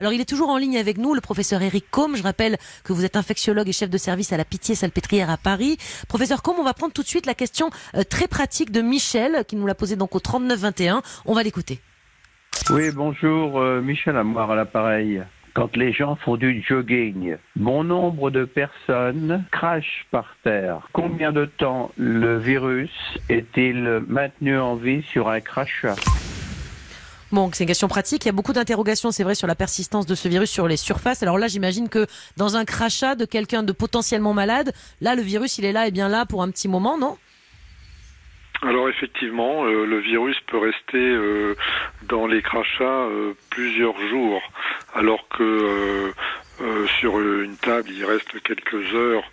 Alors, il est toujours en ligne avec nous, le professeur Éric Côme. Je rappelle que vous êtes infectiologue et chef de service à la Pitié-Salpêtrière à Paris. Professeur Côme, on va prendre tout de suite la question très pratique de Michel, qui nous l'a posée donc au 39-21. On va l'écouter. Oui, bonjour, Michel Amoir à l'appareil. Quand les gens font du jogging, bon nombre de personnes crachent par terre. Combien de temps le virus est-il maintenu en vie sur un crachat ? Bon, c'est une question pratique. Il y a beaucoup d'interrogations, c'est vrai, sur la persistance de ce virus sur les surfaces. Alors là, j'imagine que dans un crachat de quelqu'un de potentiellement malade, là, le virus, il est là et bien là pour un petit moment, non ? Alors effectivement, le virus peut rester dans les crachats plusieurs jours, alors que sur une table, il reste quelques heures,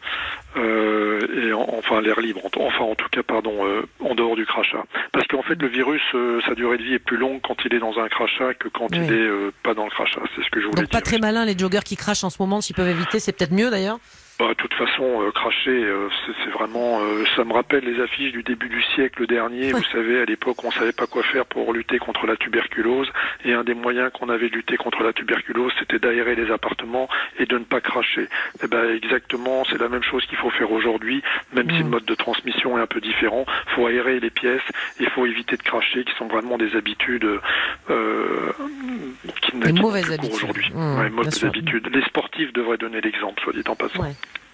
enfin l'air libre, en dehors du crachat. Parce qu'en fait, le virus, sa durée de vie est plus longue quand il est dans un crachat que quand il est pas dans le crachat. C'est ce que je voulais dire. Donc pas très malin les joggers qui crachent en ce moment, s'ils peuvent éviter, c'est peut-être mieux d'ailleurs. De toute façon, cracher, c'est vraiment... ça me rappelle les affiches du début du siècle dernier. Vous savez, à l'époque, on savait pas quoi faire pour lutter contre la tuberculose. Et un des moyens qu'on avait de lutter contre la tuberculose, c'était d'aérer les appartements et de ne pas cracher. Et ben exactement, c'est la même chose qu'il faut faire aujourd'hui, même si le mode de transmission est un peu différent. Il faut aérer les pièces, il faut éviter de cracher, qui sont vraiment des habitudes qui Des mauvaises habitudes habitudes. aujourd'hui. Mauvaises habitudes. Les sportifs devraient donner l'exemple, soit dit en passant. Ouais.